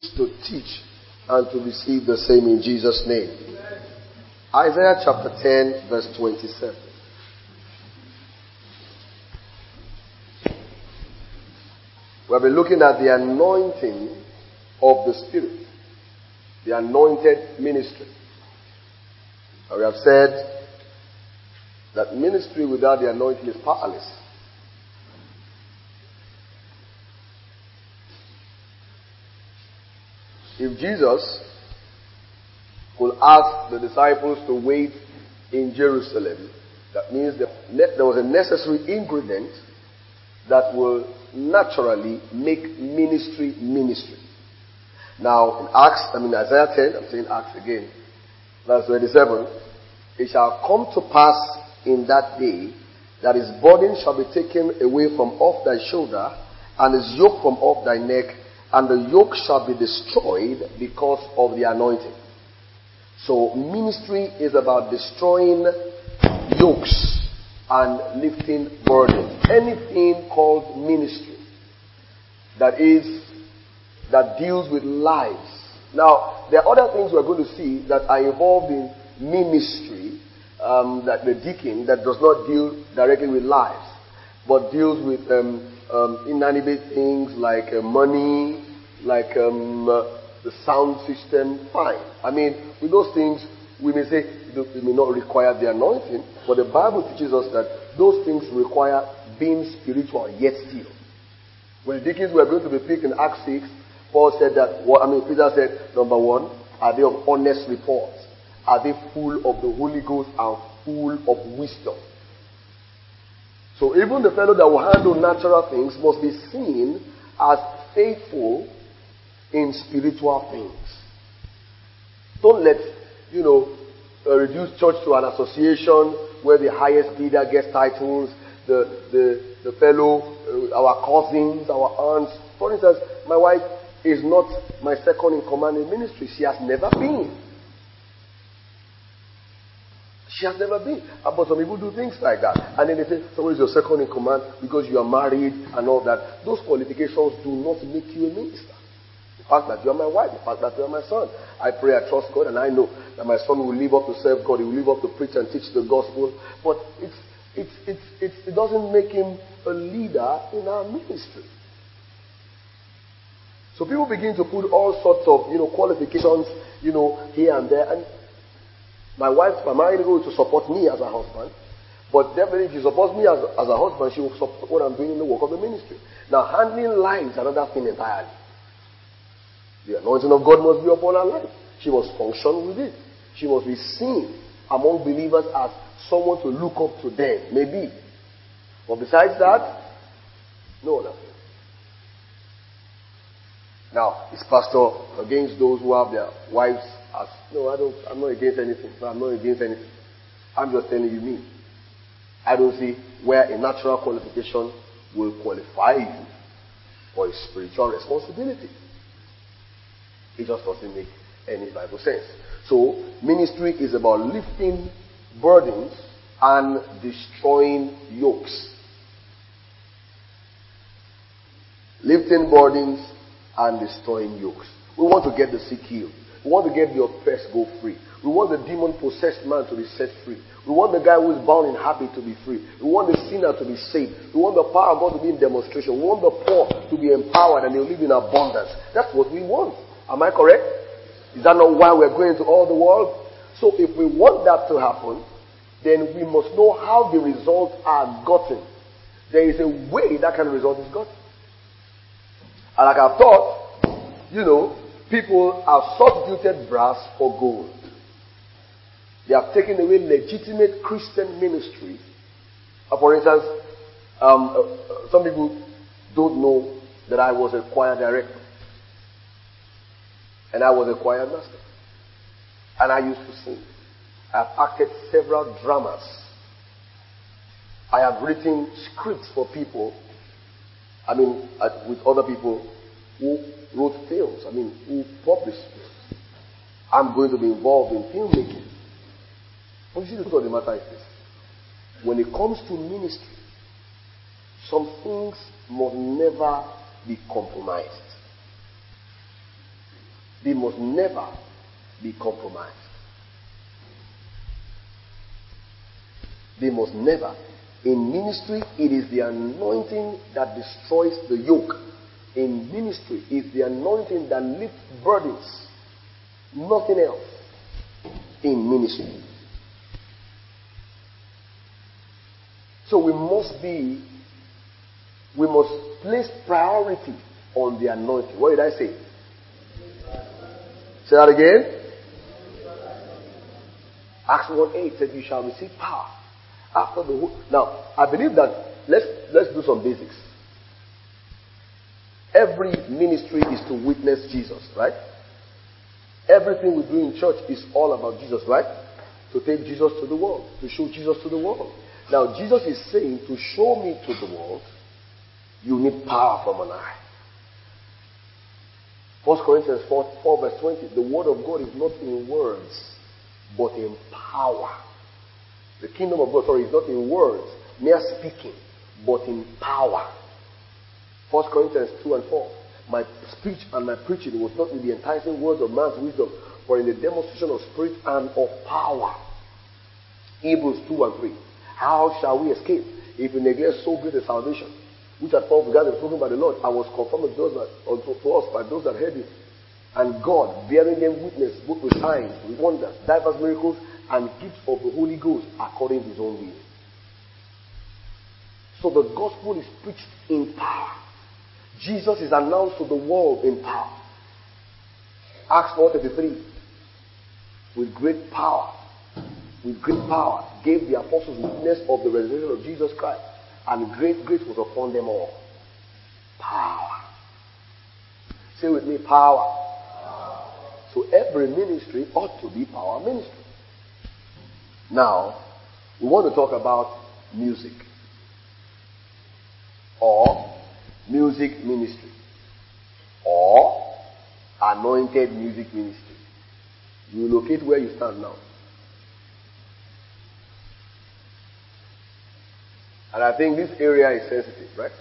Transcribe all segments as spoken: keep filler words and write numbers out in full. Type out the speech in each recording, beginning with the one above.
to teach and to receive the same in Jesus' name. Isaiah chapter ten, verse twenty-seven. We'll be looking at the anointing of the Spirit, the anointed ministry. And we have said that ministry without the anointing is powerless. If Jesus could ask the disciples to wait in Jerusalem, that means that there was a necessary ingredient that will naturally make ministry ministry. Now, in Acts, I mean Isaiah ten, I'm saying Acts again, verse twenty-seven, it shall come to pass in that day that his burden shall be taken away from off thy shoulder, and his yoke from off thy neck, and the yoke shall be destroyed because of the anointing. So ministry is about destroying yokes and lifting burdens. Anything called ministry that is, that deals with lives. Now, there are other things we're going to see that are involved in ministry, um, that the deacon, that does not deal directly with lives, but deals with um, um, inanimate things like uh, money, like um, uh, the sound system. Fine. I mean, with those things, we may say it may not require the anointing, but the Bible teaches us that those things require being spiritual yet still. When the deacons were going to be picked in Acts six, Paul said that, well, I mean, Peter said, number one, are they of honest report? Are they full of the Holy Ghost and full of wisdom? So even the fellow that will handle natural things must be seen as faithful in spiritual things. Don't let, you know, uh, reduce church to an association where the highest leader gets titles, the the, the fellow, uh, our cousins, our aunts. For instance, my wife is not my second in command in ministry. She has never been. She has never been. But some people do things like that. And then they say, someone is your second in command because you are married and all that. Those qualifications do not make you a minister. The fact that you are my wife, the fact that you are my son. I pray, I trust God, and I know that my son will live up to serve God. He will live up to preach and teach the gospel. But it's, it's, it's, it's, it doesn't make him a leader in our ministry. So people begin to put all sorts of, you know, qualifications, you know, here and there. And my wife's primarily going to support me as a husband, but definitely if she supports me as, as a husband, she will support what I'm doing in the work of the ministry. Now, handling lives is another thing entirely. The anointing of God must be upon her life. She must function with it. She must be seen among believers as someone to look up to them, maybe. But besides that, no other thing. Now, is pastor against those who have their wives as, no, I don't, I'm not against anything. No, I'm not against anything. I'm just telling you me. I don't see where a natural qualification will qualify you for a spiritual responsibility. It just doesn't make any Bible sense. So, ministry is about lifting burdens and destroying yokes. Lifting burdens and destroying yokes. We want to get the sick healed. We want to get the oppressed go free. We want the demon-possessed man to be set free. We want the guy who is bound in habit to be free. We want the sinner to be saved. We want the power of God to be in demonstration. We want the poor to be empowered and they live in abundance. That's what we want. Am I correct? Is that not why we're going to all the world? So if we want that to happen, then we must know how the results are gotten. There is a way that kind of result is gotten. And like I've taught, you know, people have substituted brass for gold. They have taken away legitimate Christian ministry. Uh, for instance, um, uh, some people don't know that I was a choir director. And I was a choir master. And I used to sing. I have acted several dramas. I have written scripts for people. I mean, uh, with other people who wrote films. I mean, who published films. I'm going to be involved in filmmaking. But you see, the truth of the matter is this. When it comes to ministry, some things must never be compromised. They must never be compromised. They must never. In ministry, it is the anointing that destroys the yoke. In ministry, it's the anointing that lifts burdens. Nothing else. In ministry. So we must be, we must place priority on the anointing. What did I say? Say that again. Acts one eight said, you shall receive power. After the whole. Now, I believe that let's let's do some basics. Every ministry is to witness Jesus, right? Everything we do in church is all about Jesus, right? To take Jesus to the world, to show Jesus to the world. Now, Jesus is saying, to show me to the world, you need power from on high. First Corinthians four, four verse twenty, the word of God is not in words, but in power. The kingdom of God, sorry, is not in words, mere speaking, but in power. First Corinthians two and four. My speech and my preaching was not with the enticing words of man's wisdom, but in the demonstration of spirit and of power. Hebrews two and three. How shall we escape if we neglect so great a salvation, which at first began to be spoken by the Lord, and was confirmed to, those that, to, to us by those that heard it? And God, bearing them witness, both with signs, with wonders, diverse miracles, and gifts of the Holy Ghost according to his own will. So the gospel is preached in power. Jesus is announced to the world in power. Acts four thirty-three. With great power, with great power, gave the apostles witness of the resurrection of Jesus Christ, and great grace was upon them all. Power. Say with me, power. So every ministry ought to be power ministry. Now, we want to talk about music. Or music ministry. Or anointed music ministry. You locate where you stand now. And I think this area is sensitive, right?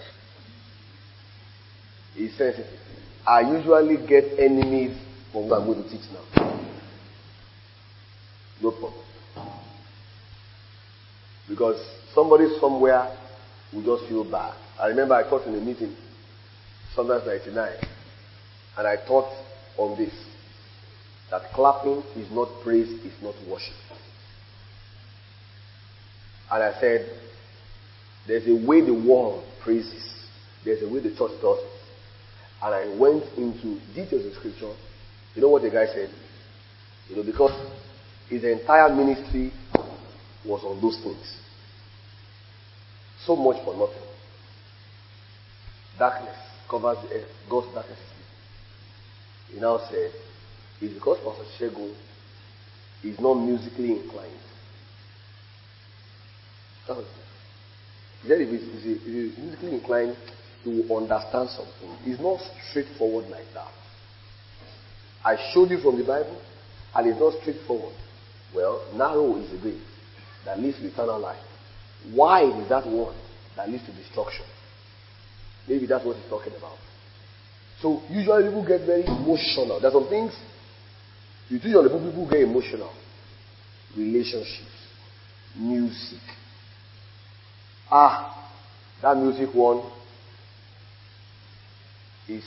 It's sensitive. I usually get enemies from what I'm going to teach now. No problem. Because somebody somewhere will just feel bad. I remember I taught in a meeting, sometimes ninety-nine, and I taught on this, that clapping is not praise, is not worship. And I said, there's a way the world praises, there's a way the church does it. And I went into details of scripture. You know what the guy said? You know, because his entire ministry was on those things. So much for nothing. Darkness covers the earth. God's darkness is deep. He now said, it's because Pastor Shego is not musically inclined. He said if he's musically inclined, he will understand something. It's not straightforward like that. I showed you from the Bible, and it's not straightforward. Well, narrow is the way that leads to eternal life. Wide is that one that leads to destruction. Maybe that's what he's talking about. So usually people get very emotional. There's some things you teach on the book, people get emotional. Relationships, music. Ah, that music one is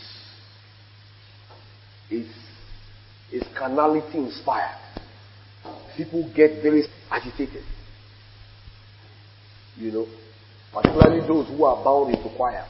is is carnality inspired. People get very agitated. You know, particularly those who are bound into choirs.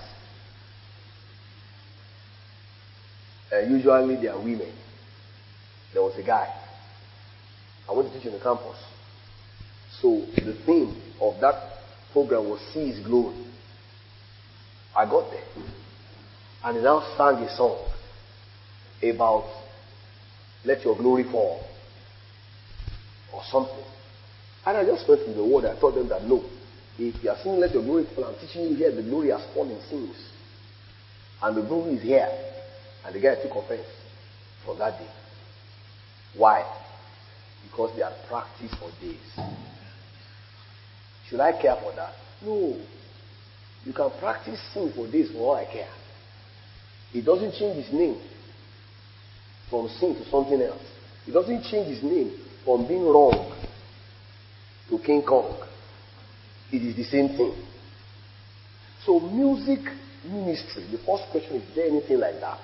And usually they are women. There was a guy. I went to teach in the campus. So the theme of that program was See His Glory. I got there. And he now sang a song about let your glory fall. Or something. And I just went through the word. I told them that no. If you are singing let your glory fall, I'm teaching you here the glory has fallen since. And the glory is here. And the guy took offense from that day. Why? Because they had practiced for days. Should I care for that? No. You can practice sin for days for all I care. It doesn't change his name. from sin to something else. He doesn't change his name from being wrong to King Kong. It is the same thing. So music ministry, the first question is, is there anything like that?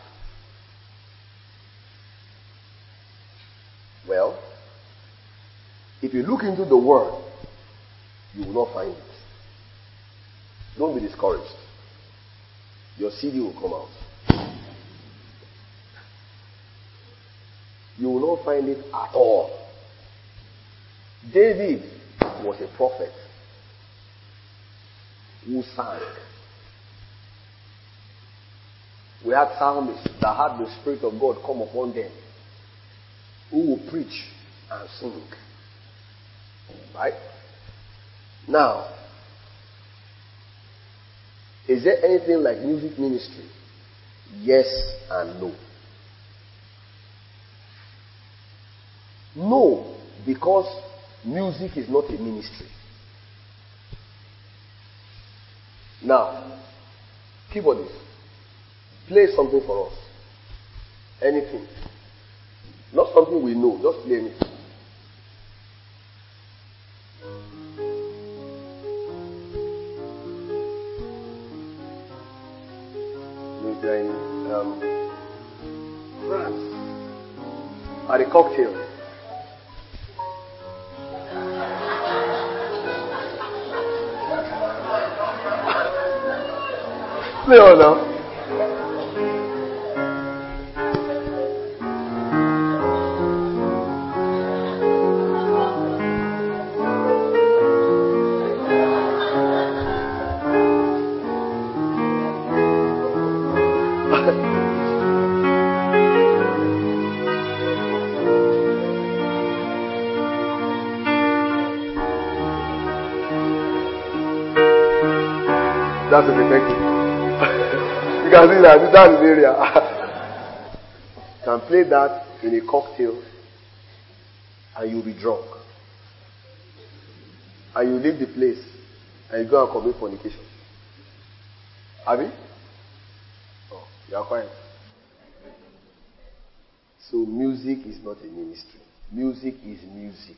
Well, if you look into the word, you will not find it. Don't be discouraged. Your C D will come out. You will not find it at all. David was a prophet who sang. We had psalmists that had the Spirit of God come upon them, who will preach and sing. Right? Now, is there anything like music ministry? Yes and no. No, because music is not a ministry. Now, keyboardist, play something for us. Anything. Not something we know, just play anything. In um, France, at a cocktail. Play on now. That's a detective. You can see that that's the area. You can play that in a cocktail and you'll be drunk. And you leave the place and you go and commit fornication. Have you? Oh, you are quiet. So music is not a ministry. Music is music.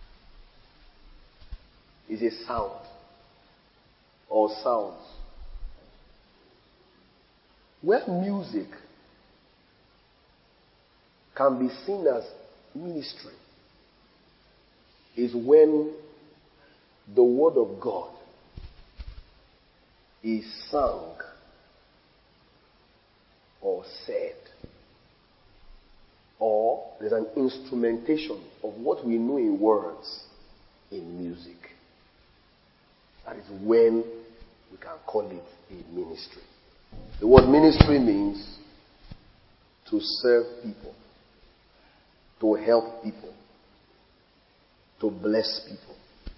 It's a sound or sounds. Where music can be seen as ministry is when the word of God is sung or said, or there's an instrumentation of what we know in words in music. That is when we can call it a ministry. The word ministry means to serve people, to help people, to bless people.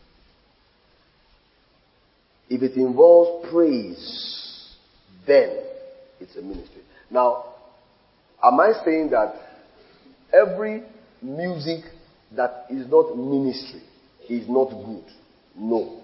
If it involves praise, then it's a ministry. Now, am I saying that every music that is not ministry is not good? No.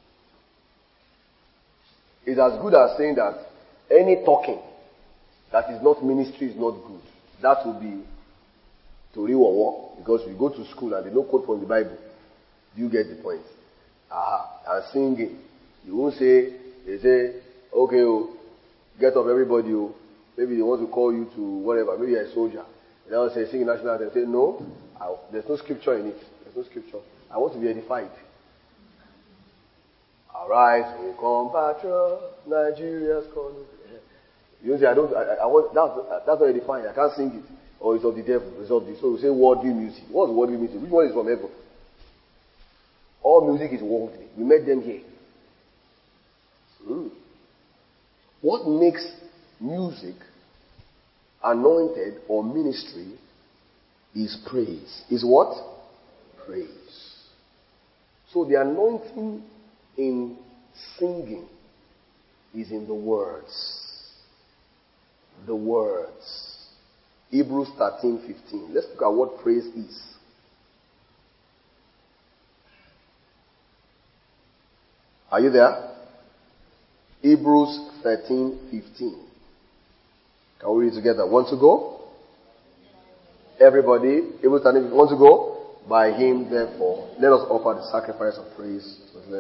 It's as good as saying that any talking that is not ministry is not good. That would be Tori Wawa, because we go to school and they don't quote from the Bible. Do you get the point? Aha. And singing. You won't say, they say, okay, oh, get up everybody, oh. Maybe they want to call you to whatever. Maybe you're a soldier. They will say, sing national anthem. Say, no, I, there's no scripture in it. There's no scripture. I want to be edified. Arise, we compatriot, Nigeria's calling. You say, I don't, I, I want, that's, that's not edifying. I can't sing it. Or it's of the devil. It's of the, so we say worldly music. What's worldly music? Which one is from heaven? All music is worldly. We met them here. Hmm. What makes music anointed or ministry is praise. Is what? Praise. So the anointing in singing is in the words. The words. Hebrews thirteen fifteen. Let's look at what praise is. Are you there? Hebrews thirteen fifteen. Can we read together? Want to go? Everybody, able to, if you want to go? By him, therefore, let us offer the sacrifice of praise.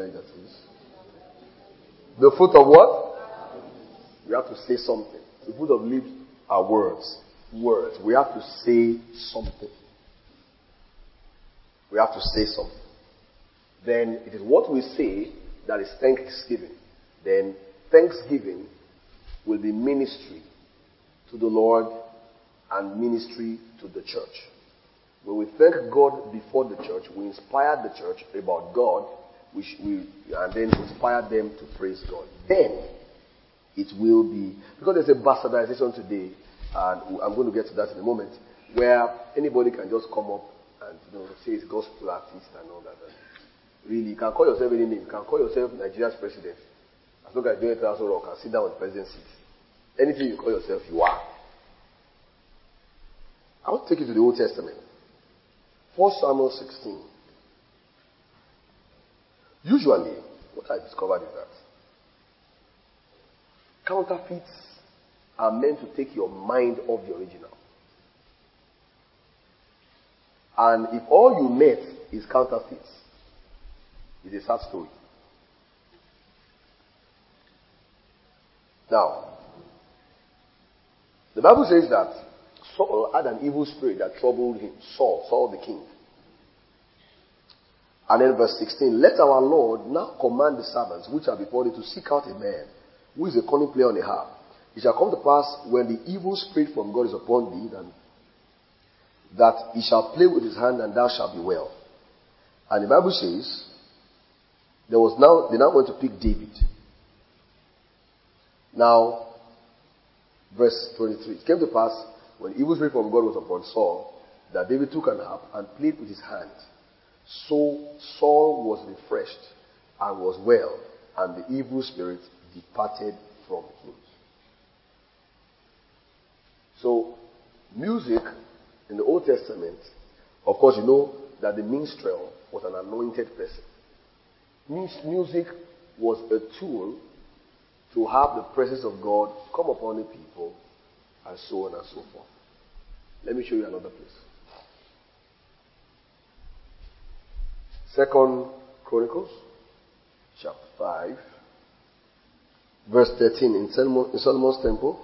The fruit of what? We have to say something. The fruit of lips are words. Words. We have to say something. We have to say something. Then it is what we say that is thanksgiving. Then thanksgiving will be ministry to the Lord and ministry to the church. When we thank God before the church, we inspire the church about God, which we, and then inspire them to praise God. Then it will be, because there's a bastardization today, and I'm going to get to that in a moment, where anybody can just come up and, you know, say it's gospel artist and all that. Really, you can call yourself any name. You can call yourself Nigeria's president. As long as you don't also rock and sit down on the president's seat. Anything you call yourself, you are. I want to take you to the Old Testament. First Samuel sixteen. Usually, what I discovered is that counterfeits are meant to take your mind off the original. And if all you met is counterfeits, it's a sad story. Now, the Bible says that Saul had an evil spirit that troubled him. Saul, Saul the king. And then verse sixteen, let our Lord now command the servants which are before thee to seek out a man who is a cunning player on the harp. It shall come to pass when the evil spirit from God is upon thee, and that he shall play with his hand, and thou shalt be well. And the Bible says, there was now they now went to pick David. Now, verse twenty-three. It came to pass when the evil spirit from God was upon Saul, that David took an harp and played with his hand. So Saul was refreshed and was well, and the evil spirit departed from him. So, music in the Old Testament, of course, you know that the minstrel was an anointed person. Music was a tool to have the presence of God come upon the people, and so on and so forth. Let me show you another place. Second Chronicles, chapter five, verse thirteen, in, Solomon, in Solomon's temple.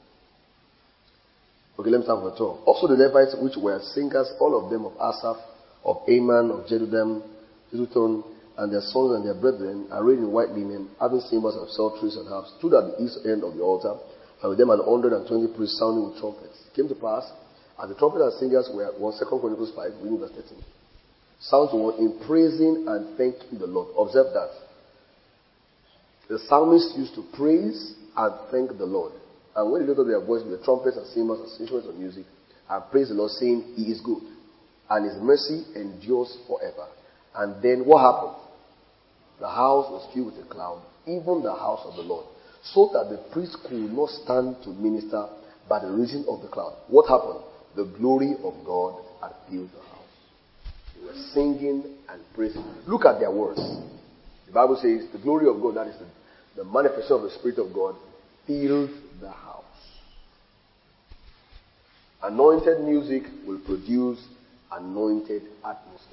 Okay, let me start with the twelve. Also the Levites, which were singers, all of them of Asaph, of Aman, of Jeduthun, Jeduthun, and their sons and their brethren, arrayed in white linen, having cymbals and psalteries and harps, stood at the east end of the altar, and with them an hundred and twenty priests sounding with trumpets. It came to pass, as the trumpet and singers were, one Second Chronicles five, reading verse thirteen. Sounds were in praising and thanking the Lord. Observe that. The psalmists used to praise and thank the Lord. And when they lift up their voice with the trumpets and cymbals and instruments of music, and praise the Lord, saying, He is good, and His mercy endures forever. And then what happened? The house was filled with a cloud, even the house of the Lord, so that the priest could not stand to minister by the reason of the cloud. What happened? The glory of God had filled the house. They were singing and praising. Look at their words. The Bible says the glory of God, that is the, the manifestation of the Spirit of God, filled the house. Anointed music will produce anointed atmospheres.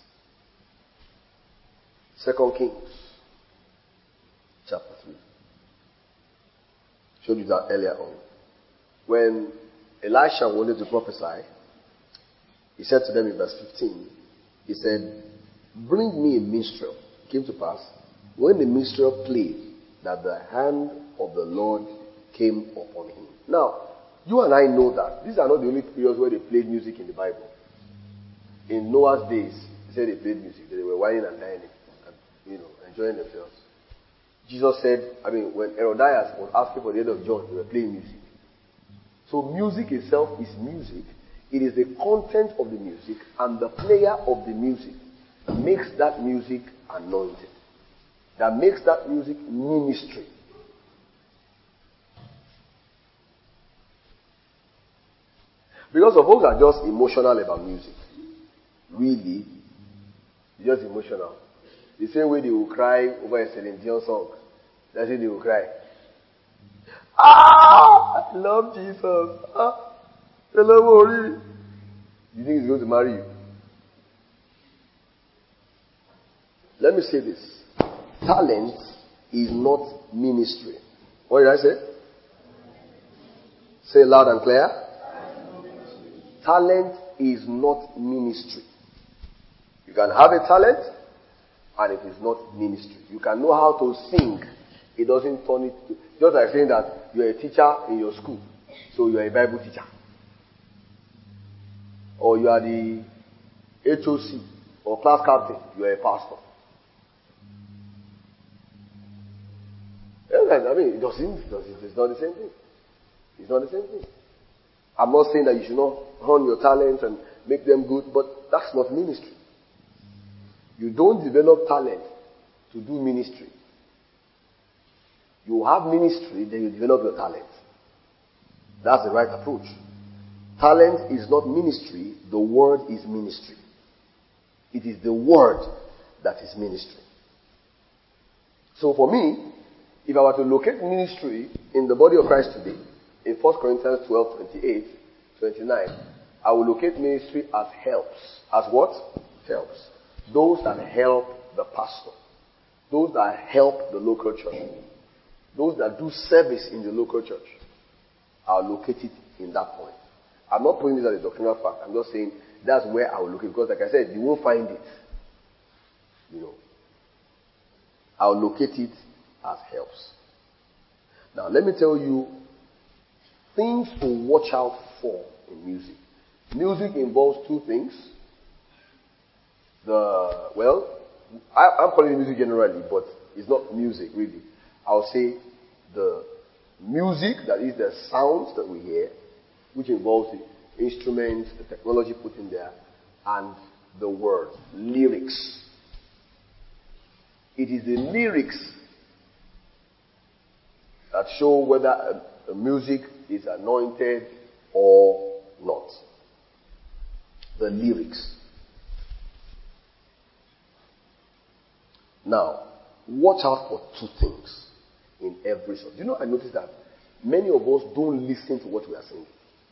Second Kings, chapter three. Showed you that earlier on. When Elisha wanted to prophesy, he said to them in verse fifteen, he said, bring me a minstrel. It came to pass, when the minstrel played, that the hand of the Lord came upon him. Now, you and I know that these are not the only periods where they played music in the Bible. In Noah's days, he said they played music. They were whining and dining, and, you know, enjoying themselves. Jesus said, I mean, when Herodias was asking for the head of John, they were playing music. So music itself is music. It is the content of the music and the player of the music that makes that music anointed. That makes that music ministry. Because some folks are just emotional about music. Really, just emotional. The same way they will cry over a Celine Dion song. That's it, they will cry. Ah, I love Jesus. Ah, I love Ori. You think he's going to marry you? Let me say this. Talent is not ministry. What did I say? Say it loud and clear. Talent is not ministry. You can have a talent and it is not ministry. You can know how to sing. It doesn't turn it to... Just like saying that you're a teacher in your school. So you're a Bible teacher. Or you are the H O C or class captain. You're a pastor. I mean, it doesn't, it's not the same thing. It's not the same thing. I'm not saying that you should not hone your talents and make them good, but that's not ministry. You don't develop talent to do ministry. You have ministry, then you develop your talent. That's the right approach. Talent is not ministry, the word is ministry. It is the word that is ministry. So for me, if I were to locate ministry in the body of Christ today, in First Corinthians twelve, twenty-eight, twenty-nine, I will locate ministry as helps. As what? Helps. Those that help the pastor. Those that help the local church. Those that do service in the local church. I'll locate it in that point. I'm not putting this as a doctrinal fact. I'm just saying that's where I will locate it. Because like I said, you won't find it. You know. I'll locate it as helps. Now let me tell you things to watch out for in music. Music involves two things. The, well, I, I'm calling it music generally, but it's not music really. I'll say the music, that is the sounds that we hear, which involves the instruments, the technology put in there, and the words, lyrics. It is the lyrics that show whether a, a music is anointed or not. The lyrics. Now, watch out for two things in every song. Do you know, I noticed that many of us don't listen to what we are singing.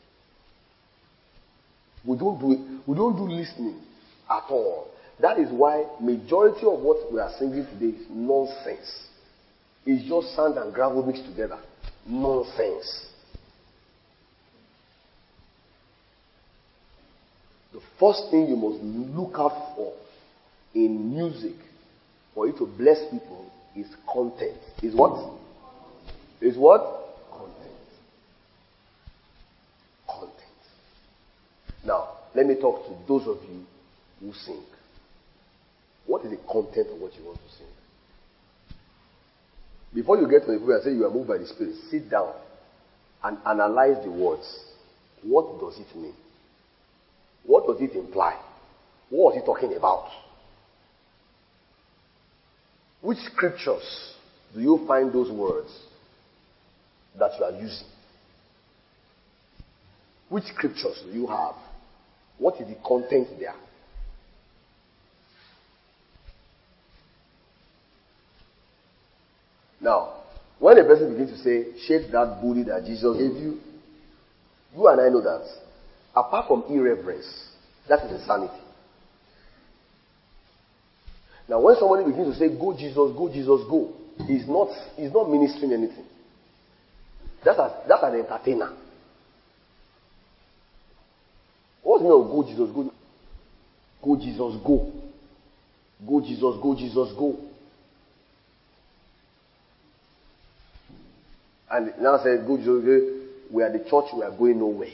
We don't do it. We don't do listening at all. That is why majority of what we are singing today is nonsense. It's just sand and gravel mixed together. Nonsense. The first thing you must look out for in music for it to bless people is content. Is what? Is what? Content. Content. Now, let me talk to those of you who sing. What is the content of what you want to sing? Before you get to the point and say you are moved by the Spirit, sit down and analyze the words. What does it mean? What does it imply? What was he talking about? Which scriptures do you find those words that you are using? Which scriptures do you have? What is the content there? Now, when a person begins to say, shake that booty that Jesus gave you, you and I know that, apart from irreverence, that is insanity. Now, when somebody begins to say, go Jesus, go Jesus, go, he's not, he's not ministering anything. That's, a, that's an entertainer. What's the meaning of go Jesus, go? Go Jesus, go. Go Jesus, go Jesus, go. And now said, go Jesus, go. We are the church, we are going nowhere.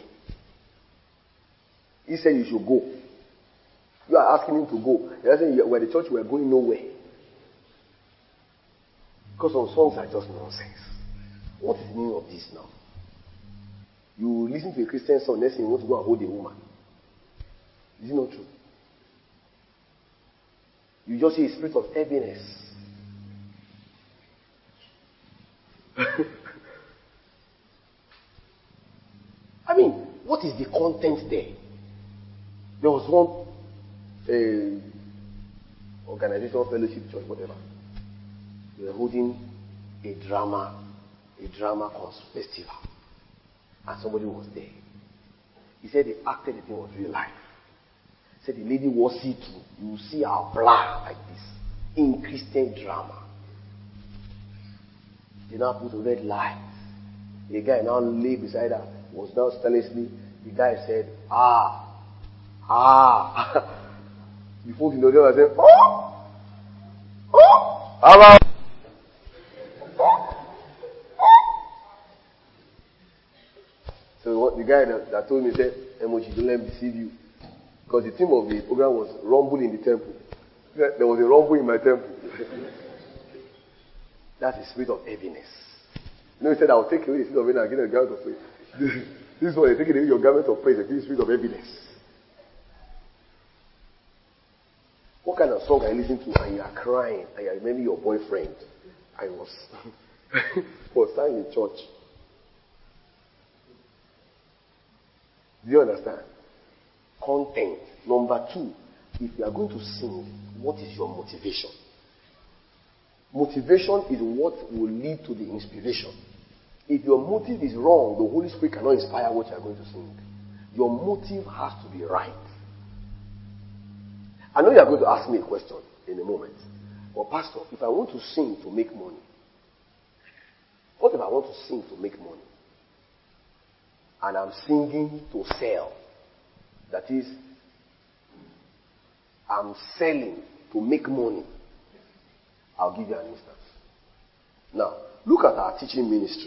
He said you should go. You are asking him to go. You're saying we're the church, we're going nowhere. Because some songs are just nonsense. What is the meaning of this now? You listen to a Christian song, next thing you want to go and hold a woman. Is it not true? You just see a spirit of heaviness. I mean, what is the content there? There was one uh, organization, fellowship, church, whatever. They were holding a drama, a drama festival, and somebody was there. He said they acted the thing was real life. Said the lady was see-through. You will see her blah like this. In Christian drama. They now put a red light. A guy now lay beside her, was now telling me. The guy said, ah, ah. Before you know, they were saying, oh, oh, hello. So what the guy that, that told me said, Emoji, don't let me deceive you. Because the theme of the program was rumble in the temple. There was a rumble in my temple. That's the spirit of heaviness. You know, he said, I will take away the spirit of heaviness and give you a garment of praise. This, this is what they taking away your garment of praise and give you the spirit of heaviness. What kind of song are you listening to and you are crying and you remember your boyfriend? I was, was sang in church. Do you understand? Content. Number two, if you are going to sing, what is your motivation? Motivation is what will lead to the inspiration. If your motive is wrong, the Holy Spirit cannot inspire what you are going to sing. Your motive has to be right. I know you are going to ask me a question in a moment. But Pastor, if I want to sing to make money, what if I want to sing to make money? And I'm singing to sell. That is, I'm selling to make money. I'll give you an instance. Now, look at our teaching ministry.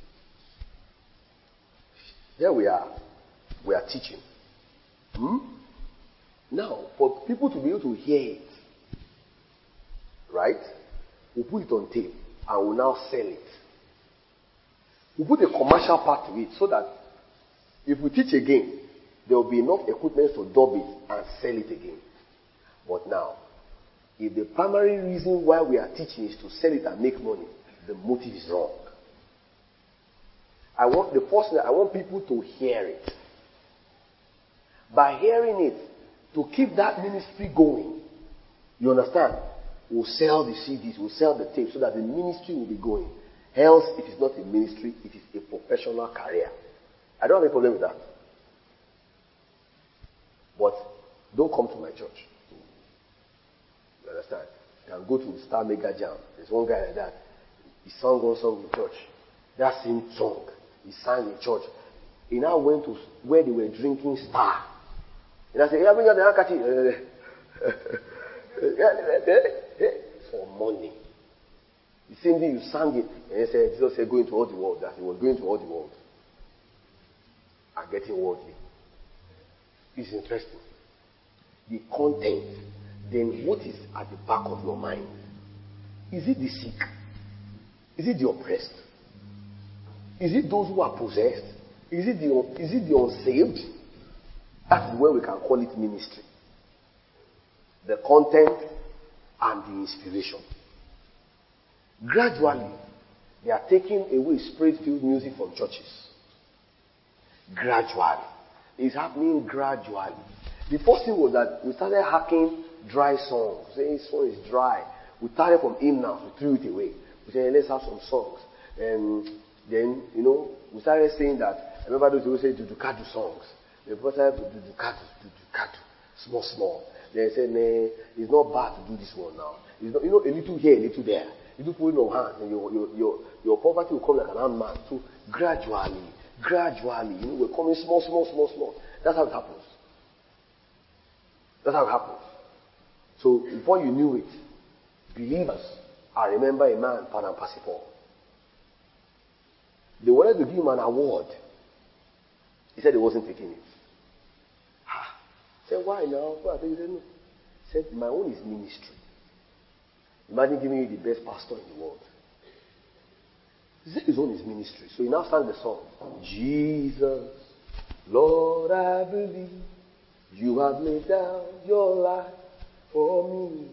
Here we are. We are teaching. Hmm? Now, for people to be able to hear it, right? We'll put it on tape and we'll now sell it. We'll put a commercial part to it so that if we teach again, there will be enough equipment to dub it and sell it again. But now, if the primary reason why we are teaching is to sell it and make money, the motive is wrong. I want the first thing, I want people to hear it. By hearing it, to keep that ministry going, you understand? We'll sell the C Ds, we'll sell the tapes so that the ministry will be going. Else, it is not a ministry, it is a professional career. I don't have a problem with that. But don't come to my church. You understand? You can go to the Star Mega Jam. There's one guy like that. He sang one song in church. That same song, he sang in church. He now went to where they were drinking Star. And I said, yeah, bring out the handkerchief. For money. The same thing you sang it. And he said, Jesus said, go into all the world. That he was going to all the world. And getting worldly. It's interesting. The content. Then what is at the back of your mind? Is it the sick? Is it the oppressed? Is it those who are possessed? Is it the, is it the unsaved? That's where we can call it ministry. The content and the inspiration. Gradually, they are taking away spirit-filled music from churches. Gradually. It's happening gradually. The first thing was that we started hacking dry songs. Saying song is dry. We started from hymnals. We threw it away. We said, let's have some songs. And then, you know, we started saying that, I remember those who say Dudukadu songs. The first time, Dudukadu, Dudukadu, small, small. They said, nah, it's not bad to do this one now. It's not, you know, a little here, a little there. You do put it on hand, and your, your, your, your poverty will come like an armed man. So gradually, gradually, you know, we're coming small, small, small, small. That's how it happens. That's how it happens. So before you knew it, believers, I remember a man, Padam Pasipor. They wanted to give him an award. He said he wasn't taking it. Ah. I said, why now? Well, he said, no. He said, my own is ministry. Imagine giving you the best pastor in the world. He said his own is ministry. So he now sang the song. Jesus, Lord, I believe you have laid down your life for me.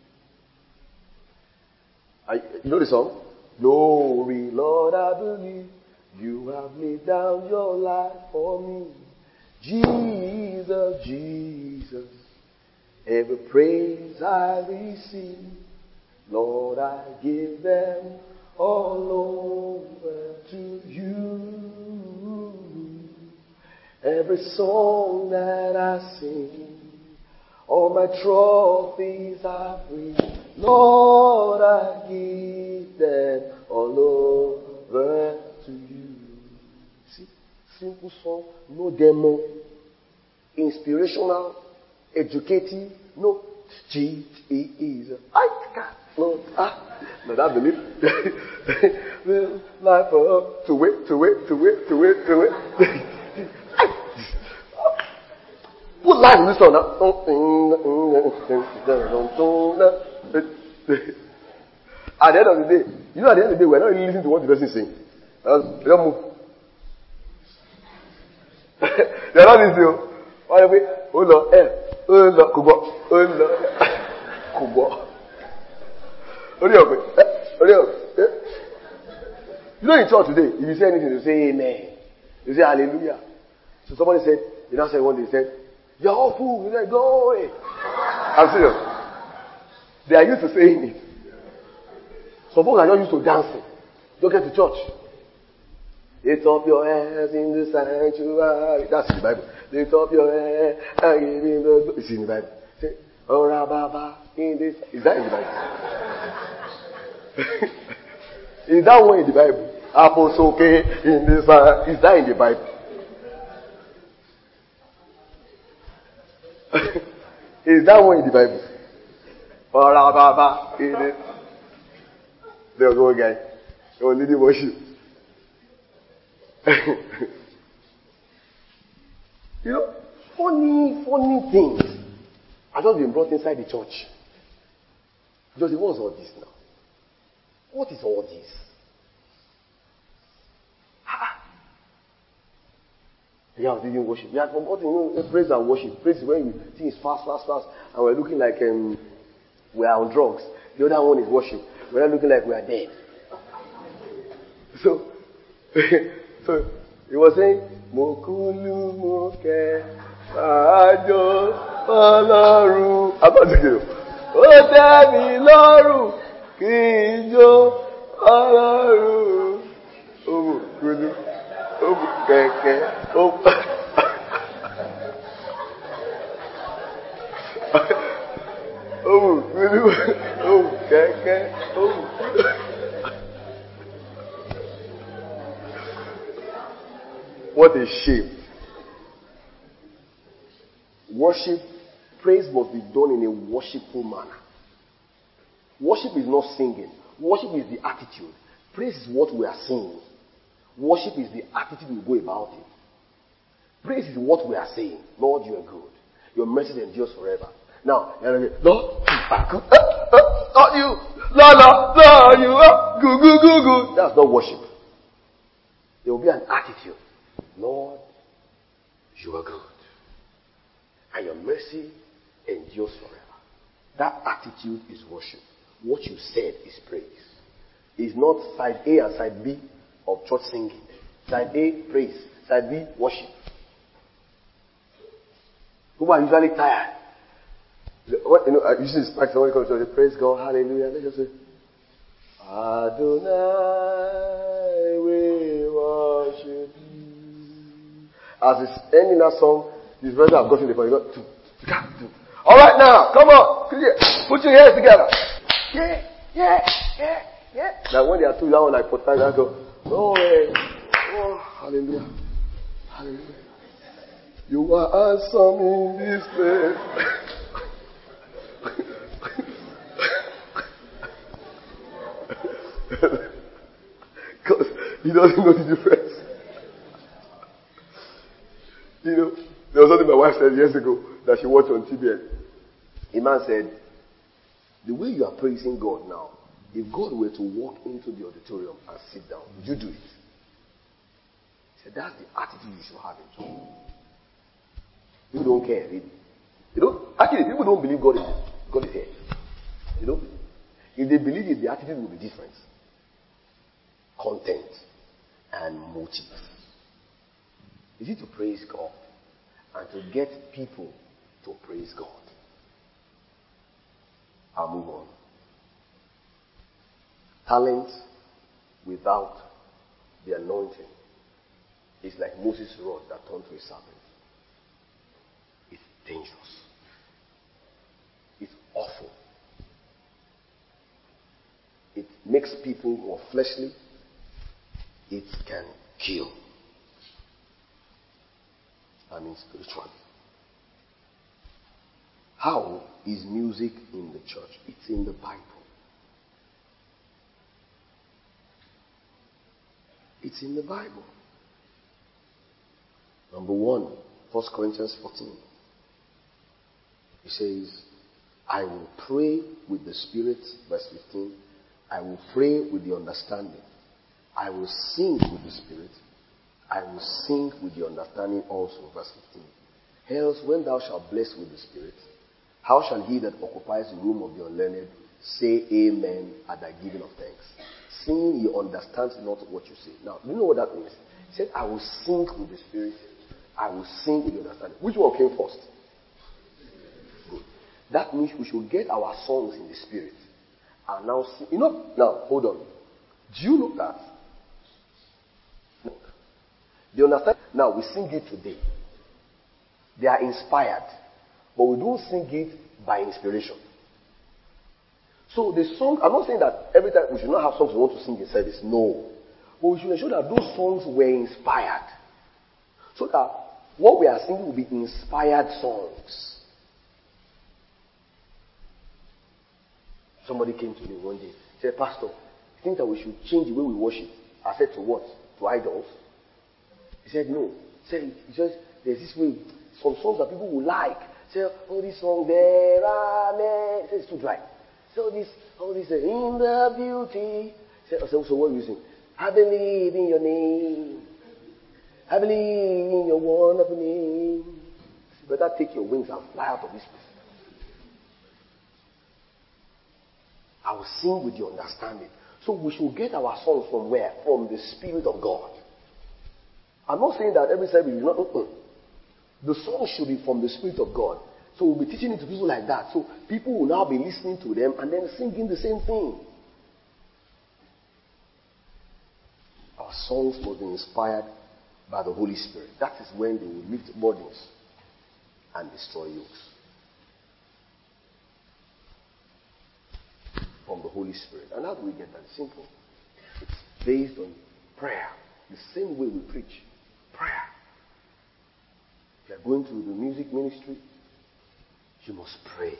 I, you know the song? Glory, Lord, I believe you have laid down your life for me. Jesus, Jesus, every praise I receive, Lord, I give them all over to you. Every song that I sing, All my trophies are free. Lord, I give them all over to you. See, simple song, no demo, inspirational, educative, no G E is. I can't, no, ah, no, that belief. Life up to wait, to wait, to wait, to wait, to wait. Put life in this song now. At the end of the day, you know, at the end of the day, we're not really listening to what the person is saying. We don't move. They're not listening. Why we? Oh Lord, eh, oh Lord, Kubo, oh Lord, Kubo. Hurry up, eh, hurry up. Eh. You know, in church today, if you say anything, you say amen. You say hallelujah. So somebody said, you know, said one day, said, "You're all fool." You said, "Go away." I'm serious. They are used to saying it. Some folks are not used to dancing. Don't get to church. Lift up your hands in the sanctuary. That's in the Bible. Lift up your hands and give him the. It's in the Bible. Say, "Oh, Rababa," in this. Is that in the Bible? Is that one in the Bible? Aposoke in this. Uh, is that in the Bible? Is that one in the Bible? Oh, Rababa in it. There was one guy. He was leading worship. You know, funny, funny things are just being brought inside the church. Just what's all this now? What is all this? Ah. Yeah, we didn't worship. We had forgotten, you know, praise and worship. Praise is when you think it's fast, fast, fast, and we're looking like um, we are on drugs. The other one is worship. We're not looking like we are dead. So, so he was saying, Mokulu Moke Ajo Olaru. I'm not taking you. Otemi Loru Kijo Olaru. Oh, Mokulu. Oh, Keke. Oh. Oh, Mokulu. Oh, Keke. Oh. What a shame. Worship, praise must be done in a worshipful manner. Worship is not singing. Worship is the attitude. Praise is what we are singing. Worship is the attitude we go about it. Praise is what we are saying. Lord, you are good. Your mercy endures forever. Now, Lord, you are good. Uh, uh, not you. Lord, Lord, Lord, you are good, good, good, good. That's not worship. There will be an attitude. Lord, you are good. And your mercy endures forever. That attitude is worship. What you said is praise. It's not side A and side B of church singing. Side A, praise. Side B, worship. People are usually tired. What, you know, I usually expect somebody comes to church, praise God, hallelujah. They just say, Adonai, we worship you. As it's ending that song, this brother have gotten the point. You got two, two, two. All right, now, come on, clear. Put your hands together. Yeah, yeah, yeah, yeah. Now, when they are too loud, like put I go, oh, hey. Oh, hallelujah, hallelujah. You are awesome in this place. Because he doesn't know the difference. You know, there was something my wife said years ago that she watched on T V N. A man said, the way you are praising God now, if God were to walk into the auditorium and sit down, would you do it? He said, that's the attitude you should have in church. People don't care, really. You know, actually, people don't believe God is, God is here. You know, if they believe it, the attitude will be different. Content and motive. Is it to praise God and to get people to praise God? I'll move on. Talent without the anointing is like Moses' rod that turned to a serpent. It's dangerous. makes people more fleshly, it can kill. I mean spiritually. How is music in the church? It's in the Bible. It's in the Bible. Number one, First Corinthians fourteen. It says, I will pray with the Spirit, verse fifteen. I will pray with the understanding. I will sing with the Spirit. I will sing with the understanding also, verse fifteen. Else, when thou shalt bless with the Spirit, how shall he that occupies the room of the unlearned say amen at thy giving of thanks? Singing, he understands not what you say. Now, do you know what that means? He said, I will sing with the Spirit. I will sing with the understanding. Which one came first? Good. That means we should get our songs in the Spirit. And now sing. You know, now, hold on. Do you know that? Look. Do you understand? Now, we sing it today. They are inspired. But we don't sing it by inspiration. So the song, I'm not saying that every time we should not have songs we want to sing in service. No. But we should ensure that those songs were inspired. So that what we are singing will be inspired songs. Somebody came to me one day. Said, Pastor, I think that we should change the way we worship. I said, to what? To idols? He said, no. He said, he says, there's this way, some songs that people will like. Say, oh, this song, there are men. He said, it's too dry. So this, all this, uh, in the beauty. Say, so, so what are you saying? I believe in your name. I believe in your wonderful name. You better take your wings and fly out of this place. I will sing with your understanding. So we should get our songs from where? From the Spirit of God. I'm not saying that every service is not open. The song should be from the Spirit of God. So we'll be teaching it to people like that. So people will now be listening to them and then singing the same thing. Our songs must be inspired by the Holy Spirit. That is when they will lift burdens and destroy yokes. From the Holy Spirit. And how do we get that? Simple. It's based on prayer. The same way we preach. Prayer. If you are going to the music ministry, you must pray.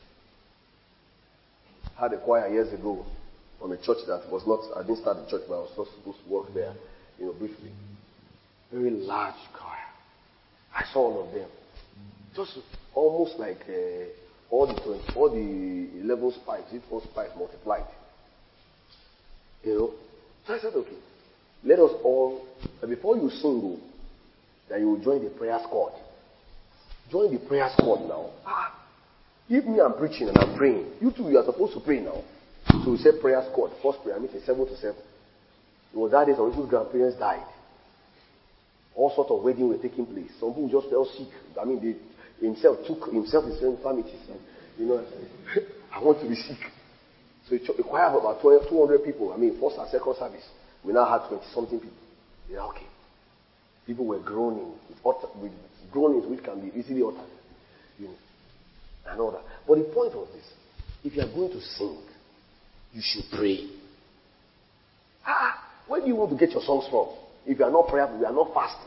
I had a choir years ago from a church that was not, I didn't start the church, but I was not supposed to work there, you know, briefly. Very large choir. I saw one of them. Just almost like uh, all the twenty, all the eleven spikes, it was spikes multiplied. You know? So I said, okay, let us all, before you sing, that you will join the prayer squad. Join the prayer squad now. Ah, if me I'm preaching and I'm praying, you two you are supposed to pray now. So we said prayer squad. First prayer meeting seven to seven. It was that day some people's grandparents died. All sorts of weddings were taking place. Some people just fell sick. I mean, they himself took himself his infirmities. And, you know, I want to be sick. So it required about two hundred people. I mean, first and second service, we now had twenty something people. Yeah, okay. People were groaning with, utter, with groanings which can be easily uttered. You know, and all that. But the point was this. If you are going to sing, you should pray. Ah, where do you want to get your songs from? If you are not prayerful, you are not fasting.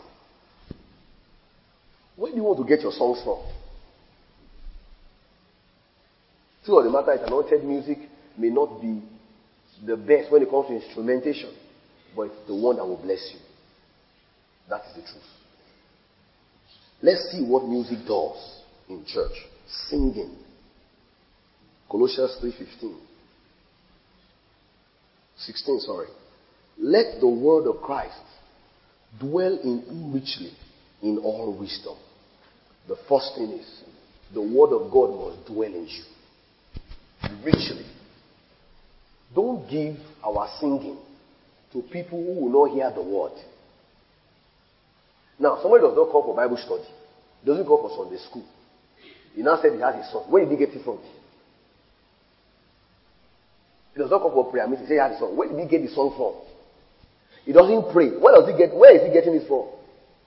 Where do you want to get your songs from? True of the matter is, anointed music may not be the best when it comes to instrumentation, but it's the one that will bless you. That is the truth. Let's see what music does in church. Singing. Colossians three fifteen. sixteen, sorry. Let the word of Christ dwell in you richly in all wisdom. The first thing is, the word of God must dwell in you. Richly. Don't give our singing to people who will not hear the word. Now, somebody does not come for Bible study. He doesn't come for Sunday school. He now said he has his song. Where did he get it from? He does not come for prayer meeting. He said he has his song. Where did he get the song from? He doesn't pray. Where does he get? Where is he getting it from?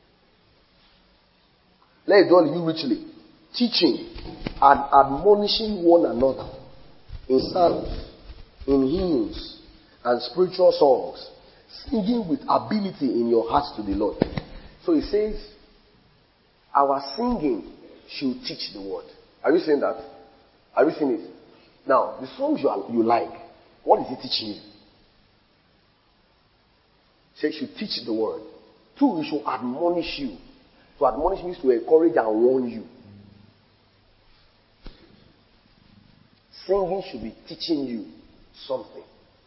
Let it dwell in you richly, teaching and admonishing one another in psalms, in hymns, and spiritual songs, singing with ability in your hearts to the Lord. So he says, our singing should teach the word. Are you saying that? Are you seeing it? Now, the songs you, are, you like, what is it teaching you? Say, it should teach the word. Two, it should admonish you. To admonish means to encourage and warn you. Singing should be teaching you something.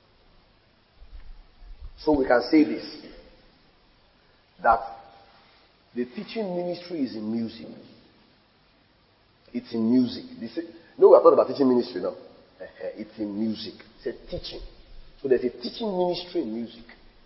So we can say this, that the teaching ministry is in music. It's in music. Say, no, we are talking about teaching ministry now. It's in music. It's a teaching. So there's a teaching ministry in music.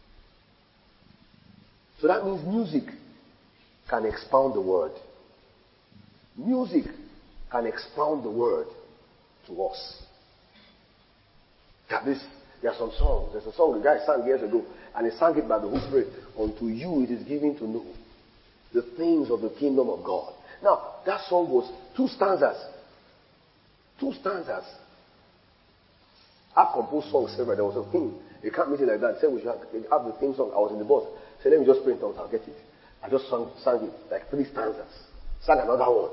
So that means music can expound the word. Music can expound the word to us. That this, there are some songs. There's a song the guy sang years ago, and he sang it by the Holy Spirit. Unto you it is given to know the things of the kingdom of God. Now, that song was two stanzas. Two stanzas. I've composed songs several. There was a thing. A camp meeting like that. Said we should have, have the theme song. I was in the bus. Said, let me just pray in tongues. I'll get it. I just sang, sang it like three stanzas. Sang another one.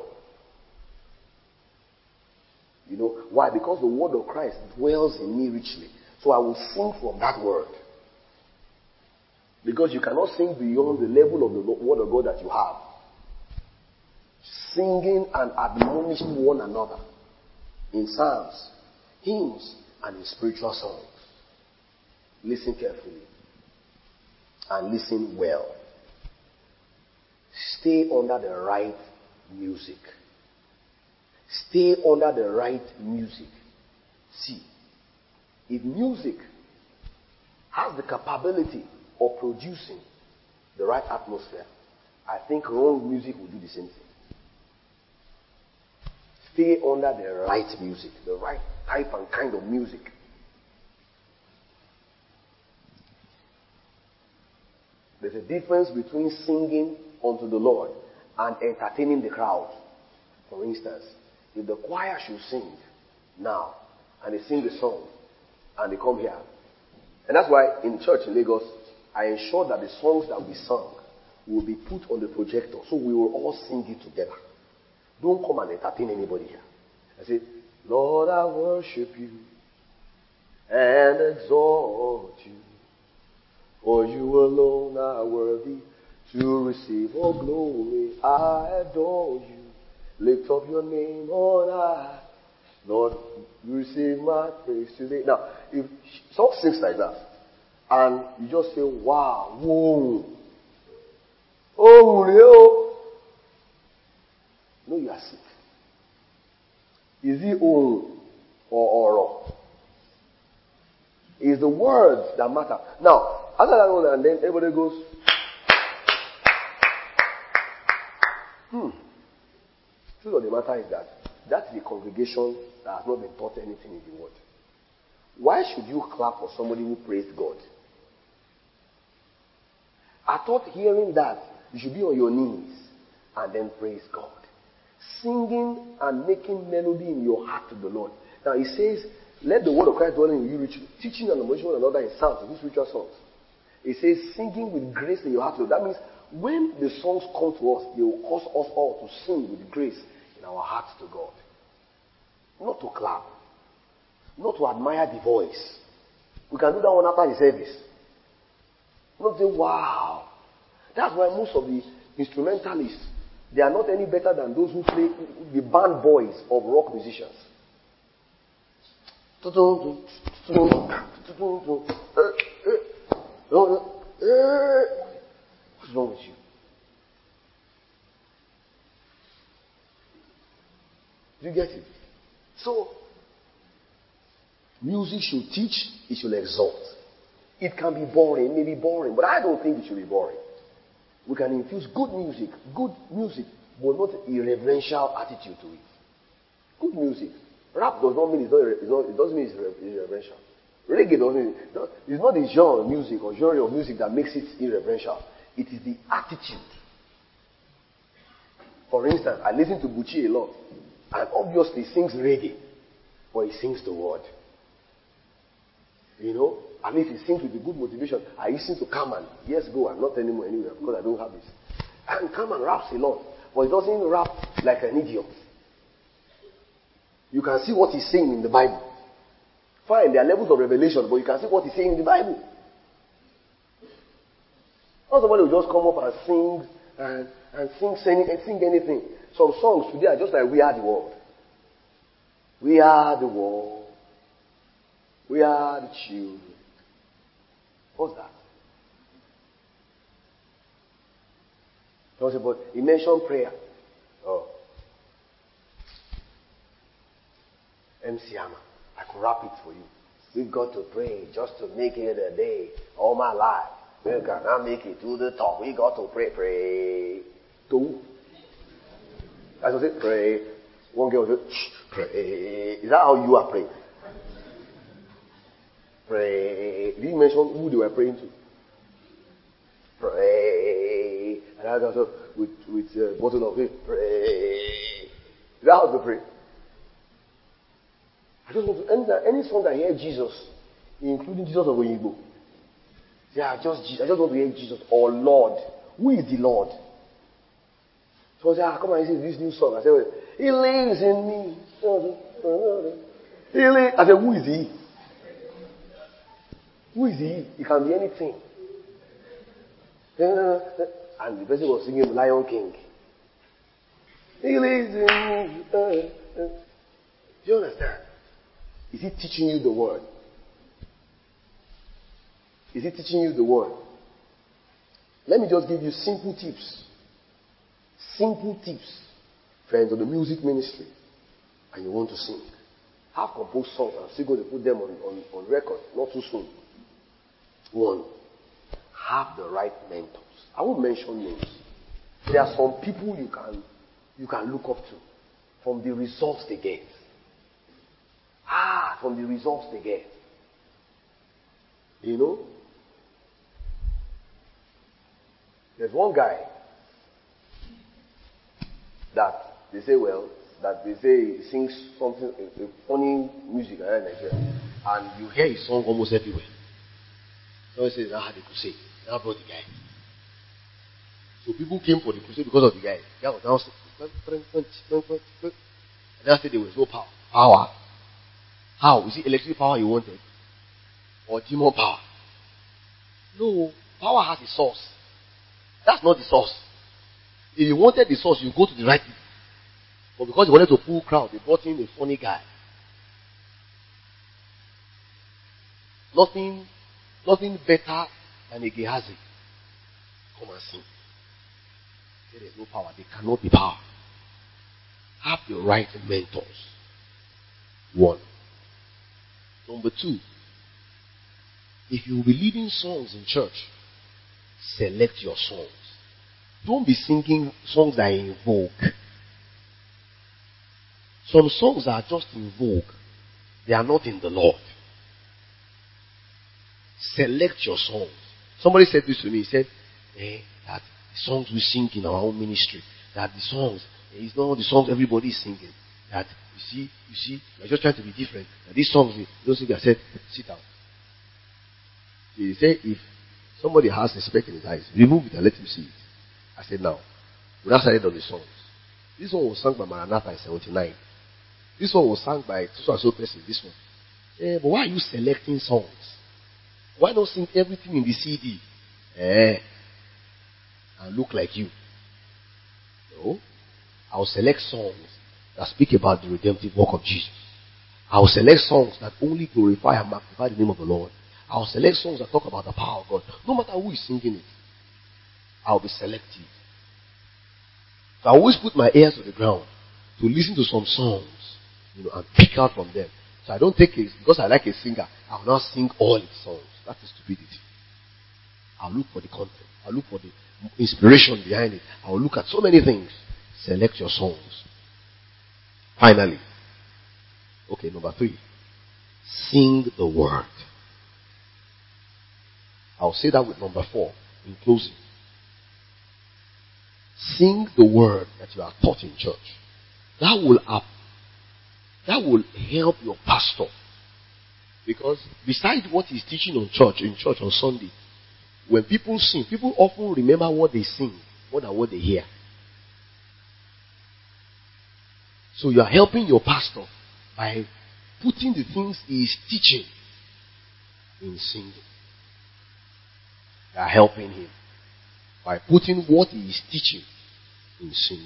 You know why? Because the word of Christ dwells in me richly. So I will sing from that word. Because you cannot sing beyond the level of the word of God that you have. Singing and admonishing one another in psalms, hymns, and in spiritual songs. Listen carefully. And listen well. Stay under the right music. Stay under the right music. See, if music has the capability of producing the right atmosphere, I think wrong music will do the same thing. Stay under the right music, the right type and kind of music. There's a difference between singing unto the Lord and entertaining the crowd. For instance, if the choir should sing now, and they sing the song, and they come here. And that's why in church in Lagos, I ensure that the songs that we sung will be put on the projector, so we will all sing it together. Don't come and entertain anybody here. I say, Lord, I worship you and exalt you, for you alone are worthy to receive all glory. I adore you. Lift up your name on high. Lord, receive my praise today. Now, if someone sings like that, and you just say, wow, whoa, oh, Leo. No, you are sick. Is it oh or oro? It's the words that matter. Now, after that one, and then everybody goes, hmm. Truth of the matter is that that is a congregation that has not been taught anything in the word. Why should you clap for somebody who praised God? I thought hearing that, you should be on your knees and then praise God. Singing and making melody in your heart to the Lord. Now he says, let the word of Christ dwell in you richly, teaching and admonishing one another in psalms and spiritual songs. He says, singing with grace in your heart to the Lord. That means when the songs come to us, they will cause us all to sing with grace in our hearts to God. Not to clap. Not to admire the voice. We can do that one after the service. Not say, wow. That's why most of the instrumentalists, they are not any better than those who play the band boys of rock musicians. What's wrong with you? Do you get it? So, music should teach, it should exalt. It can be boring, it may be boring, but I don't think it should be boring. We can infuse good music, good music, but not irreverential attitude to it. Good music. Rap does not mean it's not, it's not it doesn't mean it's irreverential. Reggae doesn't mean, it's not the genre of music or genre of music that makes it irreverential. It is the attitude. For instance, I listen to Buchi a lot, and obviously he sings reggae, but he sings the word. You know? At least he sings with a good motivation. I listen to Carmen. Yes, go. I'm not anymore anywhere because I don't have this. And Carmen raps a lot. But he doesn't rap like an idiot. You can see what he's saying in the Bible. Fine, there are levels of revelation, but you can see what he's saying in the Bible. Not somebody will just come up and sing and, and sing, sing, and sing anything. Some songs today are just like We Are the World. We are the world. We are the children. What's that? Talks about, he mentioned prayer. Oh. M C Hammer, I can rap it for you. We've got to pray just to make it a day all my life. We cannot make it to the top. We got to pray, pray. Two. That's what I say, pray. One girl will say, pray. Is that how you are praying? Pray. Did you mention who they were praying to? Pray. And I also with with a bottle of it. Pray. Is that how to pray? I just want to any, any song I hear Jesus, including Jesus of Oyinbo. Yeah, just Jesus. I just want to hear Jesus or Lord. Who is the Lord? So I say, ah, come and sing this new song. I say, well, He lives in me. He lives. I say, who is He? Who is He? He can be anything. And the person was singing Lion King. He lives in me. Do you understand? Is He teaching you the word? Is He teaching you the word? Let me just give you simple tips. Simple tips. Friends of the music ministry. And you want to sing. Have composed songs and still going to put them on, on, on record. Not too soon. One. Have the right mentors. I won't mention names. There are some people you can you can look up to from the results they get. Ah, from the results they get. You know? There's one guy that they say, well, that they say he sings something, a, a funny music in Nigeria, and you hear his song almost everywhere. So he says, I had a crusade. Now brought the guy. So people came for the crusade because of the guy. The guy was now and that's it, there was no power. Power. How? Is it electric power you wanted? Or demon power? No. Power has a source. That's not the source. If you wanted the source, you go to the right people. But because you wanted to pull crowd, they brought in a funny guy. Nothing, nothing better than a Gehazi. Come and sing. There is no power. There cannot be power. Have the right mentors. One. Number two. If you will be leading songs in church, select your songs. Don't be singing songs that are in vogue. Some songs are just in vogue. They are not in the Lord. Select your songs. Somebody said this to me. He said, eh, that the songs we sing in our own ministry, that the songs, eh, it's not the songs everybody is singing. That, you see, you see, you're just trying to be different. That these songs, we don't sing. I said, sit down. He said, if somebody has a speck in his eyes, remove it and let him see it. I said, now, we now started on the songs. This one was sung by Maranatha in seventy-nine. This one was sung by so and so person. This one. Eh, but why are you selecting songs? Why not sing everything in the C D? Eh, and look like you. No. I'll select songs that speak about the redemptive work of Jesus. I'll select songs that only glorify and magnify the name of the Lord. I'll select songs that talk about the power of God. No matter who is singing it, I'll be selective. So I always put my ears to the ground to listen to some songs, you know, and pick out from them. So I don't take it because I like a singer. I will not sing all his songs. That is stupidity. I'll look for the content. I'll look for the inspiration behind it. I'll look at so many things. Select your songs. Finally. Okay, number three. Sing the word. I'll say that with number four in closing. Sing the word that you are taught in church. That will up, that will help your pastor Because besides what he's teaching on church, in church on Sunday, when people sing, people often remember what they sing more than what they hear. So you are helping your pastor by putting the things he is teaching in singing. You are helping him by putting what he is teaching in singing.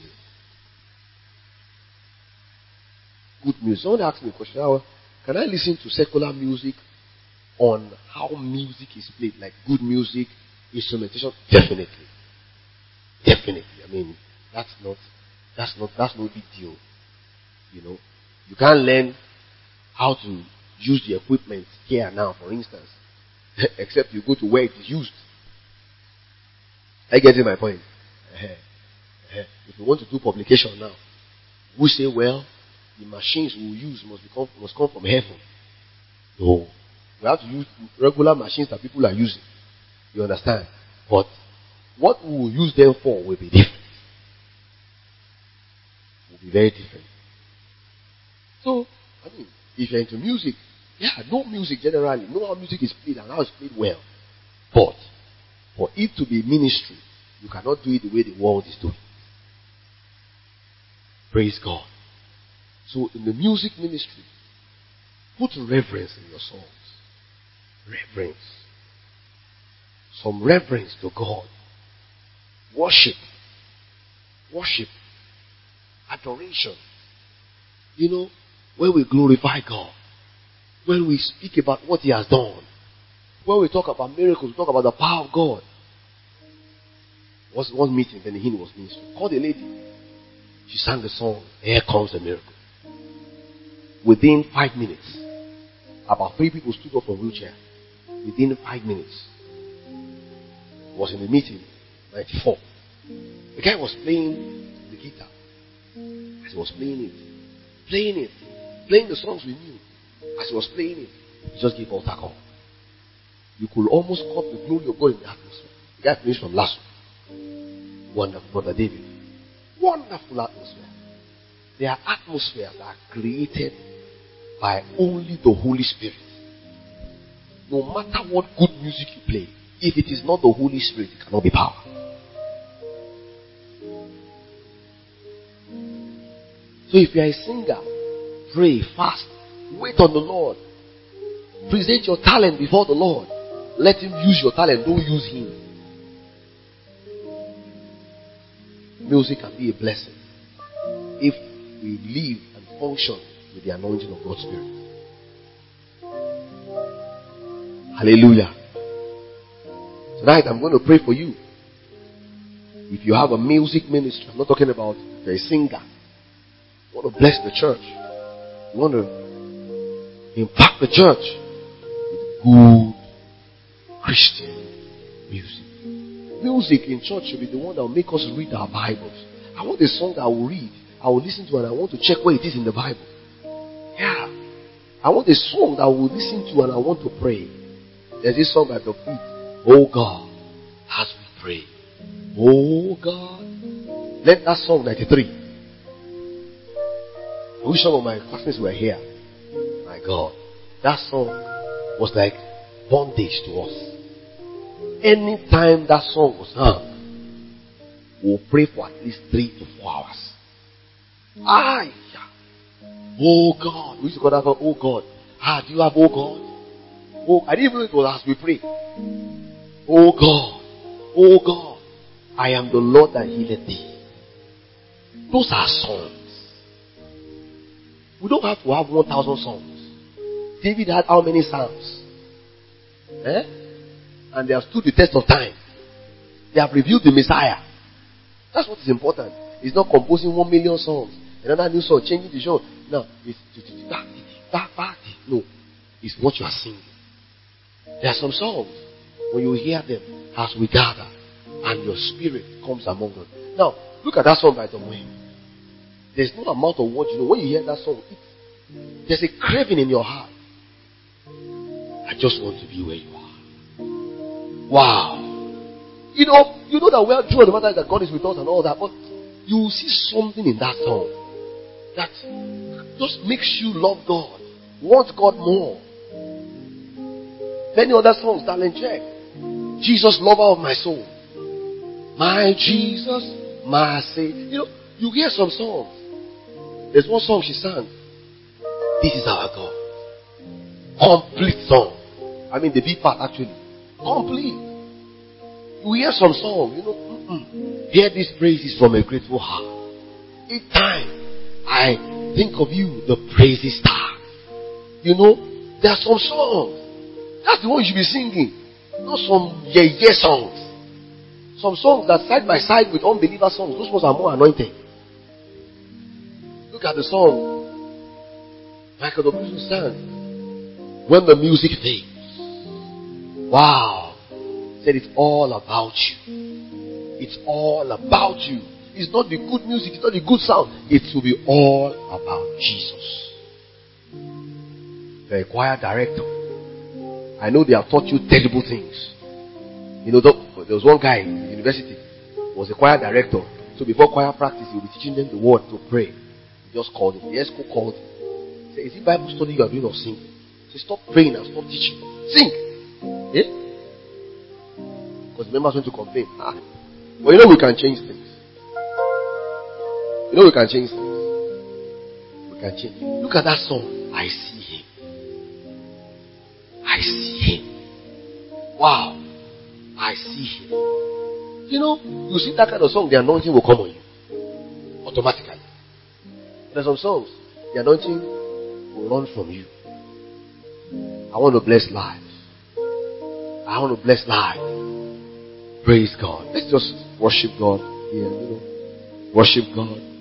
Good music. Someone asked me a question. How, can I listen to secular music on how music is played? Like good music, instrumentation? Definitely. Definitely. I mean, that's not, that's not, that's no big deal. You know, you can't learn how to use the equipment here now, for instance, except you go to where it is used. Are you getting my point? If you want to do publication now, we say, well, the machines we will use must, become, must come from heaven. No. We have to use regular machines that people are using. You understand? But what we will use them for will be different. Will be very different. So, I mean, if you're into music, yeah, know music generally. Know how music is played and how it's played well. But, for it to be ministry, you cannot do it the way the world is doing. Praise God. So, in the music ministry, put reverence in your songs. Reverence. Some reverence to God. Worship. Worship. Adoration. You know, when we glorify God, when we speak about what He has done, when we talk about miracles, we talk about the power of God. Was one meeting, then the hymn was ministering. Called a lady. She sang the song, Here Comes the Miracle. Within five minutes, about three people stood up from wheelchair. Within five minutes, was in the meeting, ninety-four. The guy was playing the guitar. As he was playing it, playing it, playing the songs we knew. As he was playing it, he just gave altar call. You could almost caught the glory of God in the atmosphere. The guy finished from last week. Wonderful, Brother David. Wonderful atmosphere. There are atmospheres that are created by only the Holy Spirit. No matter what good music you play, if it is not the Holy Spirit, it cannot be power. So if you are a singer, pray, fast, wait on the Lord. Present your talent before the Lord. Let Him use your talent, don't use Him. Music can be a blessing if we live and function with the anointing of God's Spirit. Hallelujah. Tonight I'm going to pray for you. If you have a music ministry, I'm not talking about you're a singer. You want to bless the church. You want to impact the church with good Christian music. Music in church should be the one that will make us read our Bibles. I want a song I will read, I will listen to, and I want to check where it is in the Bible. Yeah. I want a song that I will listen to and I want to pray. There's this song by the Beat. Oh God, as we pray. Oh God. Let that song ninety-three. I wish some of my classmates were here. My God. That song was like bondage to us. Anytime that song was sung, we'll pray for at least three to four hours. Ah, yeah. Oh God. We used to call that God, oh God. Ah, do you have oh God? Oh, I didn't even know it was as we pray. Oh God. Oh God. I am the Lord that healeth thee. Those are songs. We don't have to have one thousand songs. David had how many psalms? Eh? And they have stood the test of time. They have revealed the Messiah. That's what is important. It's not composing one million songs. Another new song, changing the show. No, it's no. It's what you are singing. There are some songs when you hear them as we gather and your spirit comes among them. Now, look at that song by Tom Wayne. There's no amount of words you know. When you hear that song, it, there's a craving in your heart. I just want to be where you are. Wow. You know, you know that we are true of the matter that God is with us and all that, but you will see something in that song that just makes you love God, want God more. Many other songs, darling, check. Jesus, lover of my soul. My Jesus, my Savior. You know, you hear some songs. There's one song she sang. This is our God. Complete song. I mean the B part actually. Complete. You hear some song, you know. Mm-mm. Hear these praises from a grateful heart. Each time I think of you, the praises star. You know, there are some songs. That's the one you should be singing. Not some yeah yeah songs. Some songs that side by side with unbeliever songs, those ones are more anointed. Look at the song Michael W. sang. When the music fades. Wow. Said it's all about you. It's all about you. It's not the good music, it's not the good sound. It will be all about Jesus. You're a choir director. I know they have taught you terrible things. You know, there was one guy in the university who was a choir director. So before choir practice, he would be teaching them the word to pray. He just called him. The ESCO called him. He said, is it Bible study you are doing or singing? He said, stop praying and stop teaching. Sing. Eh? Because the members went to complain. Ah. But you know we can change things. You know we can change things. We can change. Look at that song. I see him. I see him. Wow. I see him. You know, you see that kind of song, the anointing will come on you. Automatically. There's some songs, the anointing will run from you. I want to bless lives. I want to bless lives. Praise God. Let's just worship God here. You know, worship God.